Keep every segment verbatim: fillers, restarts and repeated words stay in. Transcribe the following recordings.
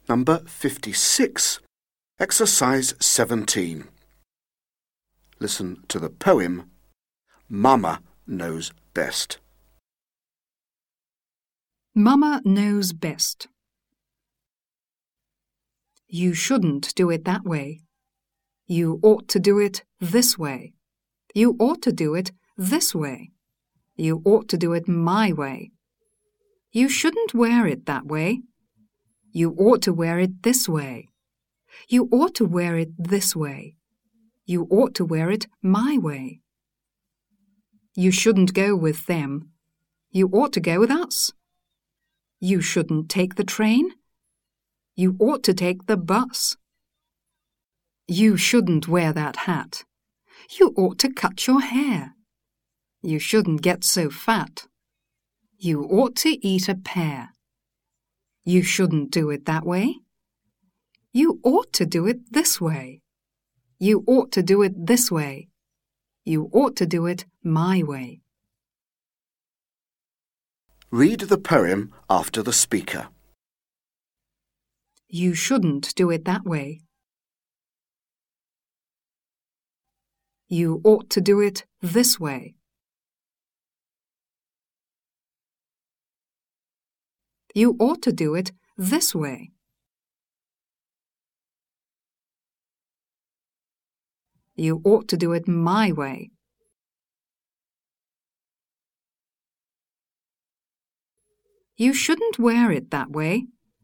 Number fifty-six, Exercise seventeen. Listen to the poem, Mama Knows Best. Mama knows best. You shouldn't do it that way. You ought to do it this way. You ought to do it this way. You ought to do it my way. You shouldn't wear it that way. You ought to wear it this way. You ought to wear it this way. You ought to wear it my way. You shouldn't go with them. You ought to go with us. You shouldn't take the train. You ought to take the bus. You shouldn't wear that hat. You ought to cut your hair. You shouldn't get so fat. You ought to eat a pear. You shouldn't do it that way. You ought to do it this way. You ought to do it this way. You ought to do it my way. Read the poem after the speaker. You shouldn't do it that way. You ought to do it this way. You ought to do it this way. You ought to do it my way. You shouldn't wear it that way.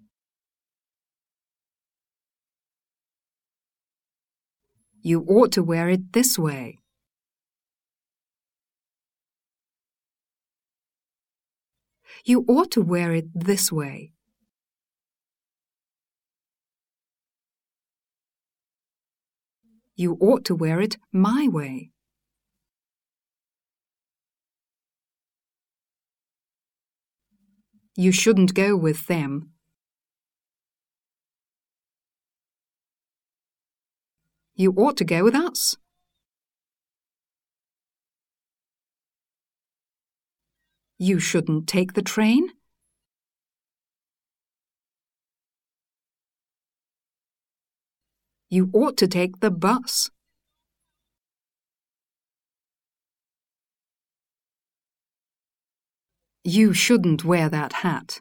You ought to wear it this way. You ought to wear it this way. You ought to wear it my way. You shouldn't go with them. You ought to go with us. You shouldn't take the train. You ought to take the bus. You shouldn't wear that hat.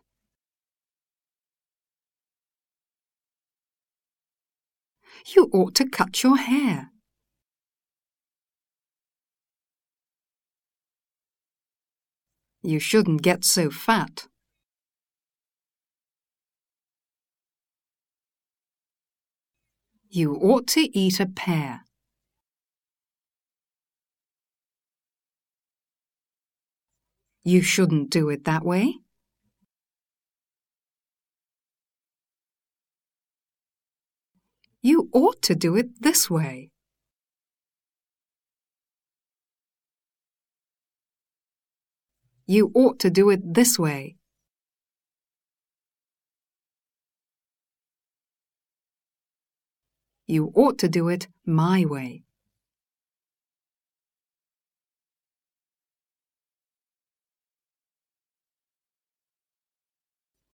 You ought to cut your hair. You shouldn't get so fat. You ought to eat a pear. You shouldn't do it that way. You ought to do it this way. You ought to do it this way. You ought to do it my way.